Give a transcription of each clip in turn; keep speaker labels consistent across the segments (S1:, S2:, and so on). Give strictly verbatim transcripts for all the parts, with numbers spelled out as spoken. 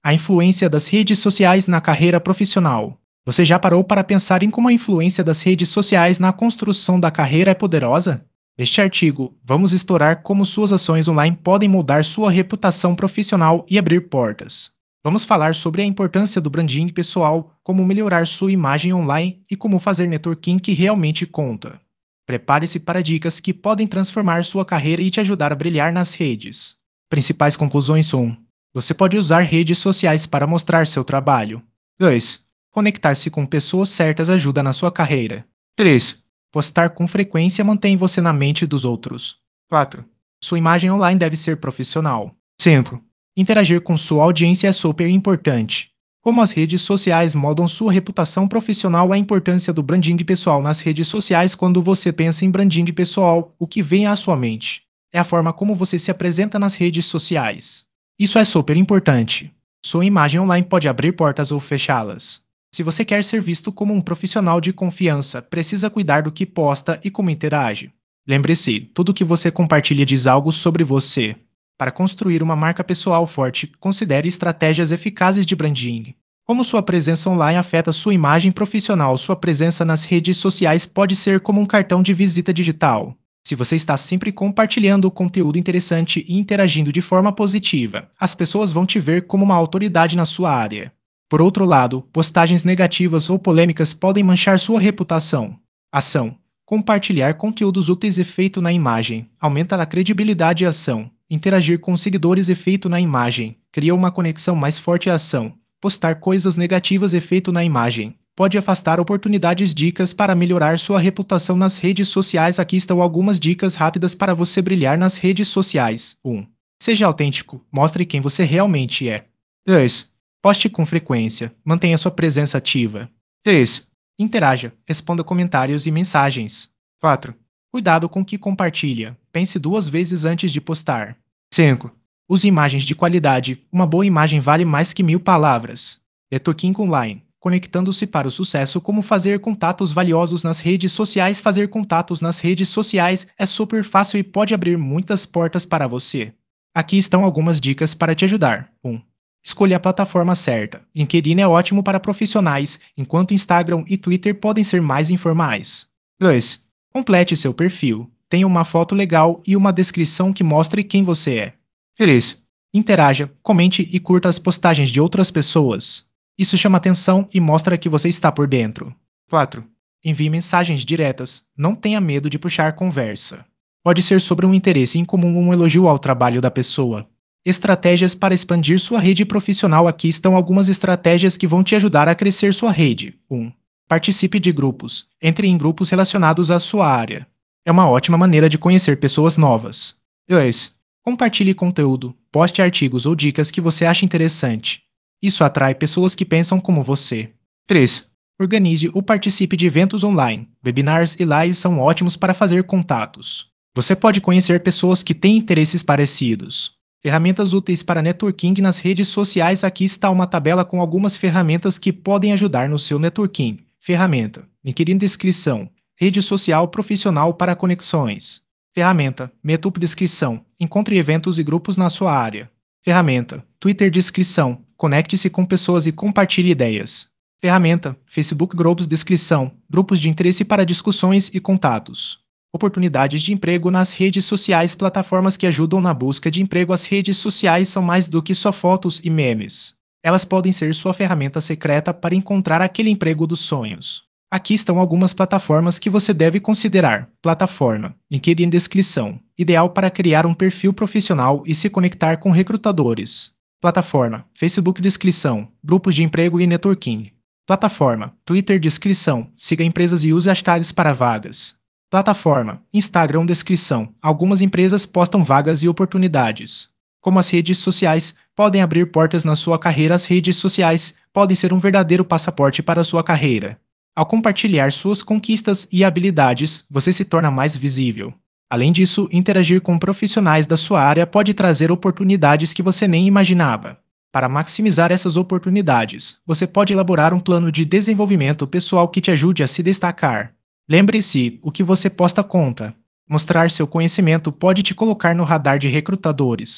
S1: A influência das redes sociais na carreira profissional. Você já parou para pensar em como a influência das redes sociais na construção da carreira é poderosa? Neste artigo, vamos explorar como suas ações online podem mudar sua reputação profissional e abrir portas. Vamos falar sobre a importância do branding pessoal, como melhorar sua imagem online e como fazer networking que realmente conta. Prepare-se para dicas que podem transformar sua carreira e te ajudar a brilhar nas redes. Principais conclusões: um. Você pode usar redes sociais para mostrar seu trabalho. dois. Conectar-se com pessoas certas ajuda na sua carreira. três. Postar com frequência mantém você na mente dos outros. quatro. Sua imagem online deve ser profissional. cinco. Interagir com sua audiência é super importante. Como as redes sociais moldam sua reputação profissional, a importância do branding pessoal nas redes sociais. Quando você pensa em branding pessoal, o que vem à sua mente? É a forma como você se apresenta nas redes sociais. Isso é super importante. Sua imagem online pode abrir portas ou fechá-las. Se você quer ser visto como um profissional de confiança, precisa cuidar do que posta e como interage. Lembre-se, tudo que você compartilha diz algo sobre você. Para construir uma marca pessoal forte, considere estratégias eficazes de branding. Como sua presença online afeta sua imagem profissional? Sua presença nas redes sociais pode ser como um cartão de visita digital. Se você está sempre compartilhando conteúdo interessante e interagindo de forma positiva, as pessoas vão te ver como uma autoridade na sua área. Por outro lado, postagens negativas ou polêmicas podem manchar sua reputação. Ação: compartilhar conteúdos úteis. Efeito na imagem: aumenta a credibilidade. Ação: interagir com seguidores. Efeito na imagem: cria uma conexão mais forte. Ação: postar coisas negativas. Efeito na imagem: pode afastar oportunidades. Dicas para melhorar sua reputação nas redes sociais. Aqui estão algumas dicas rápidas para você brilhar nas redes sociais. um. Seja autêntico, mostre quem você realmente é. dois. Poste com frequência, mantenha sua presença ativa. três. Interaja, responda comentários e mensagens. quatro. Cuidado com o que compartilha, pense duas vezes antes de postar. cinco. Use imagens de qualidade, uma boa imagem vale mais que mil palavras. Networking online, conectando-se para o sucesso. Como fazer contatos valiosos nas redes sociais? Fazer contatos nas redes sociais é super fácil e pode abrir muitas portas para você. Aqui estão algumas dicas para te ajudar. um. Escolha a plataforma certa. LinkedIn é ótimo para profissionais, enquanto Instagram e Twitter podem ser mais informais. dois. Complete seu perfil. Tenha uma foto legal e uma descrição que mostre quem você é. três. Interaja, comente e curta as postagens de outras pessoas. Isso chama atenção e mostra que você está por dentro. quatro. Envie mensagens diretas. Não tenha medo de puxar conversa. Pode ser sobre um interesse em comum ou um elogio ao trabalho da pessoa. Estratégias para expandir sua rede profissional. Aqui estão algumas estratégias que vão te ajudar a crescer sua rede. um. Participe de grupos. Entre em grupos relacionados à sua área. É uma ótima maneira de conhecer pessoas novas. dois. Compartilhe conteúdo. Poste artigos ou dicas que você acha interessante. Isso atrai pessoas que pensam como você. três. Organize ou participe de eventos online. Webinars e lives são ótimos para fazer contatos. Você pode conhecer pessoas que têm interesses parecidos. Ferramentas úteis para networking nas redes sociais. Aqui está uma tabela com algumas ferramentas que podem ajudar no seu networking. Ferramenta: LinkedIn descrição. Rede social profissional para conexões. Ferramenta: Meetup descrição. Encontre eventos e grupos na sua área. Ferramenta: Twitter descrição. Conecte-se com pessoas e compartilhe ideias. Ferramenta: Facebook Groups descrição. Grupos de interesse para discussões e contatos. Oportunidades de emprego nas redes sociais. Plataformas que ajudam na busca de emprego. As redes sociais são mais do que só fotos e memes. Elas podem ser sua ferramenta secreta para encontrar aquele emprego dos sonhos. Aqui estão algumas plataformas que você deve considerar. Plataforma: LinkedIn descrição. Ideal para criar um perfil profissional e se conectar com recrutadores. Plataforma: Facebook descrição. Grupos de emprego e networking. Plataforma: Twitter descrição. Siga empresas e use hashtags para vagas. Plataforma: Instagram descrição. Algumas empresas postam vagas e oportunidades. Como as redes sociais podem abrir portas na sua carreira? As redes sociais podem ser um verdadeiro passaporte para a sua carreira. Ao compartilhar suas conquistas e habilidades, você se torna mais visível. Além disso, interagir com profissionais da sua área pode trazer oportunidades que você nem imaginava. Para maximizar essas oportunidades, você pode elaborar um plano de desenvolvimento pessoal que te ajude a se destacar. Lembre-se, o que você posta conta. Mostrar seu conhecimento pode te colocar no radar de recrutadores.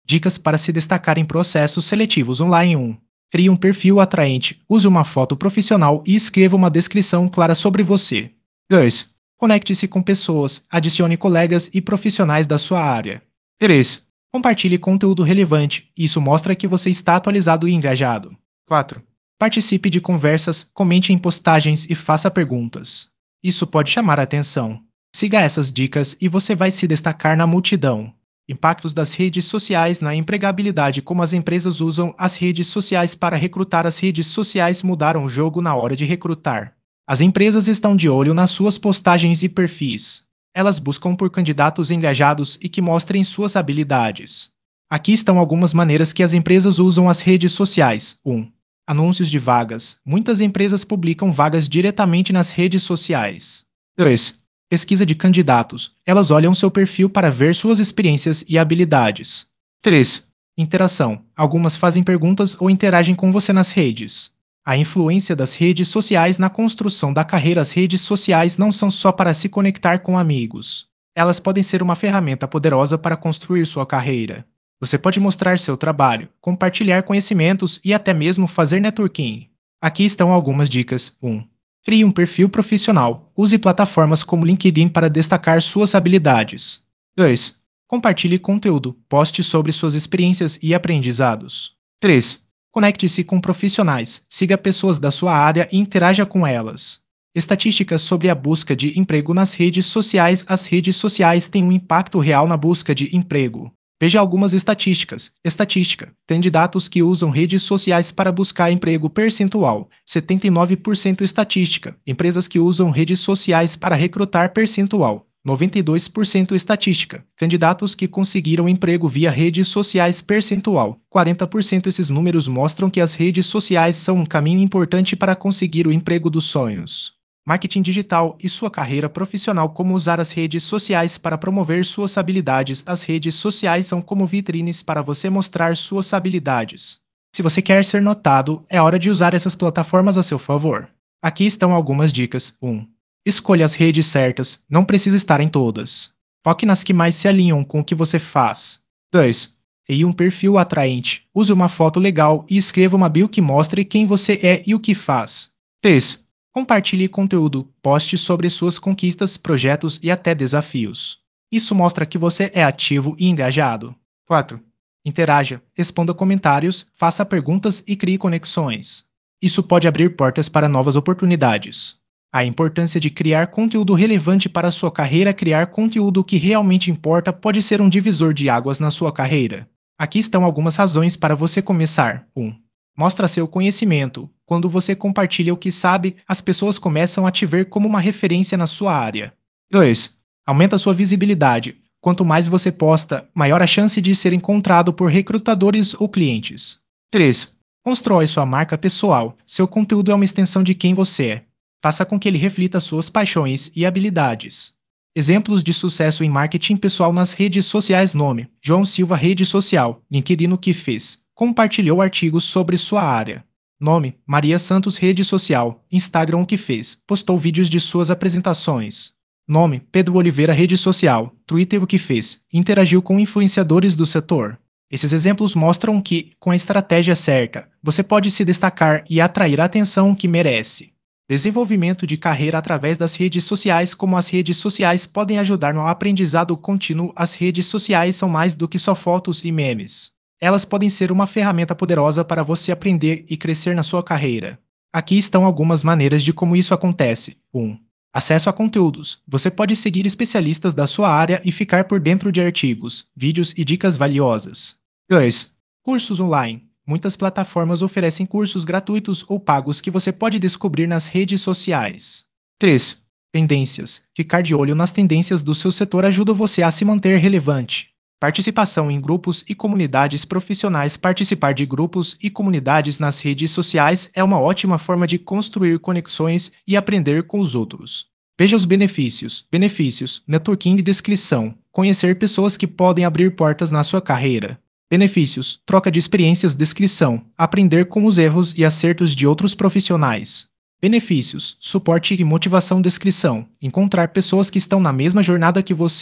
S1: Dicas para se destacar em processos seletivos online. um. Crie um perfil atraente, use uma foto profissional e escreva uma descrição clara sobre você. dois. Conecte-se com pessoas, adicione colegas e profissionais da sua área. três. Compartilhe conteúdo relevante, isso mostra que você está atualizado e engajado. quatro. Participe de conversas, comente em postagens e faça perguntas. Isso pode chamar a atenção. Siga essas dicas e você vai se destacar na multidão. Impactos das redes sociais na empregabilidade. Como as empresas usam as redes sociais para recrutar. As redes sociais mudaram o jogo na hora de recrutar. As empresas estão de olho nas suas postagens e perfis. Elas buscam por candidatos engajados e que mostrem suas habilidades. Aqui estão algumas maneiras que as empresas usam as redes sociais. um. Anúncios de vagas. Muitas empresas publicam vagas diretamente nas redes sociais. dois. Pesquisa de candidatos. Elas olham seu perfil para ver suas experiências e habilidades. três. Interação. Algumas fazem perguntas ou interagem com você nas redes. A influência das redes sociais na construção da carreira. As redes sociais não são só para se conectar com amigos. Elas podem ser uma ferramenta poderosa para construir sua carreira. Você pode mostrar seu trabalho, compartilhar conhecimentos e até mesmo fazer networking. Aqui estão algumas dicas. um. Crie um perfil profissional. Use plataformas como LinkedIn para destacar suas habilidades. dois. Compartilhe conteúdo. Poste sobre suas experiências e aprendizados. três. Conecte-se com profissionais. Siga pessoas da sua área e interaja com elas. Estatísticas sobre a busca de emprego nas redes sociais. As redes sociais têm um impacto real na busca de emprego. Veja algumas estatísticas. Estatística. Candidatos que usam redes sociais para buscar emprego. Percentual. setenta e nove por cento. Estatística. Empresas que usam redes sociais para recrutar. Percentual. noventa e dois por cento. Estatística. Candidatos que conseguiram emprego via redes sociais. Percentual. quarenta por cento. Esses números mostram que as redes sociais são um caminho importante para conseguir o emprego dos sonhos. Marketing digital e sua carreira profissional. Como usar as redes sociais para promover suas habilidades. As redes sociais são como vitrines para você mostrar suas habilidades. Se você quer ser notado, é hora de usar essas plataformas a seu favor. Aqui estão algumas dicas. um. Escolha as redes certas, não precisa estar em todas. Foque nas que mais se alinham com o que você faz. dois. Crie um perfil atraente. Use uma foto legal e escreva uma bio que mostre quem você é e o que faz. três. Compartilhe conteúdo, poste sobre suas conquistas, projetos e até desafios. Isso mostra que você é ativo e engajado. quatro. Interaja, responda comentários, faça perguntas e crie conexões. Isso pode abrir portas para novas oportunidades. A importância de criar conteúdo relevante para a sua carreira. Criar conteúdo que realmente importa pode ser um divisor de águas na sua carreira. Aqui estão algumas razões para você começar. um. Mostra seu conhecimento. Quando você compartilha o que sabe, as pessoas começam a te ver como uma referência na sua área. dois. Aumenta sua visibilidade. Quanto mais você posta, maior a chance de ser encontrado por recrutadores ou clientes. três. Constrói sua marca pessoal. Seu conteúdo é uma extensão de quem você é. Faça com que ele reflita suas paixões e habilidades. Exemplos de sucesso em marketing pessoal nas redes sociais. Nome: João Silva. Rede social: LinkedIn. O que fez? Compartilhou artigos sobre sua área. Nome: Maria Santos. Rede social: Instagram. O que fez? Postou vídeos de suas apresentações. Nome: Pedro Oliveira. Rede social: Twitter. O que fez? Interagiu com influenciadores do setor. Esses exemplos mostram que, com a estratégia certa, você pode se destacar e atrair a atenção que merece. Desenvolvimento de carreira através das redes sociais. Como as redes sociais podem ajudar no aprendizado contínuo. As redes sociais são mais do que só fotos e memes. Elas podem ser uma ferramenta poderosa para você aprender e crescer na sua carreira. Aqui estão algumas maneiras de como isso acontece. um. Acesso a conteúdos. Você pode seguir especialistas da sua área e ficar por dentro de artigos, vídeos e dicas valiosas. dois. Cursos online. Muitas plataformas oferecem cursos gratuitos ou pagos que você pode descobrir nas redes sociais. três. Tendências. Ficar de olho nas tendências do seu setor ajuda você a se manter relevante. Participação em grupos e comunidades profissionais. Participar de grupos e comunidades nas redes sociais é uma ótima forma de construir conexões e aprender com os outros. Veja os benefícios. Benefícios: networking e descrição. Conhecer pessoas que podem abrir portas na sua carreira. Benefícios: troca de experiências. Descrição: aprender com os erros e acertos de outros profissionais. Benefícios: suporte e motivação. Descrição: encontrar pessoas que estão na mesma jornada que você.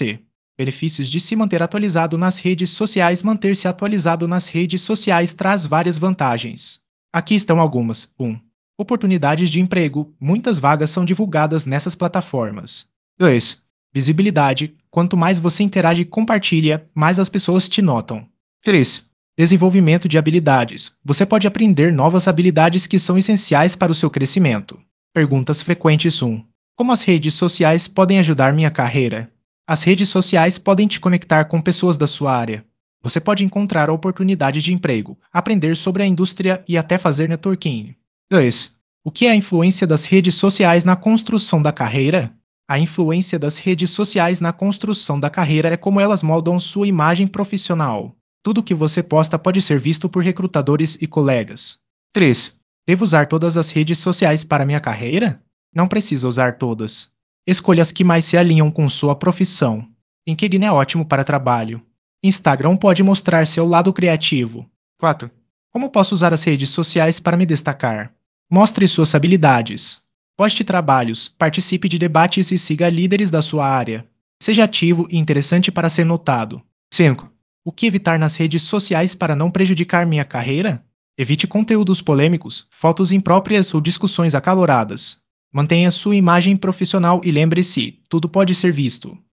S1: Benefícios de se manter atualizado nas redes sociais. Manter-se atualizado nas redes sociais traz várias vantagens. Aqui estão algumas. um. Oportunidades de emprego. Muitas vagas são divulgadas nessas plataformas. dois. Visibilidade. Quanto mais você interage e compartilha, mais as pessoas te notam. três. Desenvolvimento de habilidades. Você pode aprender novas habilidades que são essenciais para o seu crescimento. Perguntas frequentes. um. Como as redes sociais podem ajudar minha carreira? As redes sociais podem te conectar com pessoas da sua área. Você pode encontrar oportunidades de emprego, aprender sobre a indústria e até fazer networking. dois. O que é a influência das redes sociais na construção da carreira? A influência das redes sociais na construção da carreira é como elas moldam sua imagem profissional. Tudo que você posta pode ser visto por recrutadores e colegas. três. Devo usar todas as redes sociais para minha carreira? Não precisa usar todas. Escolha as que mais se alinham com sua profissão. LinkedIn é ótimo para trabalho. Instagram pode mostrar seu lado criativo. quatro. Como posso usar as redes sociais para me destacar? Mostre suas habilidades. Poste trabalhos, participe de debates e siga líderes da sua área. Seja ativo e interessante para ser notado. cinco. O que evitar nas redes sociais para não prejudicar minha carreira? Evite conteúdos polêmicos, fotos impróprias ou discussões acaloradas. Mantenha sua imagem profissional e lembre-se, tudo pode ser visto.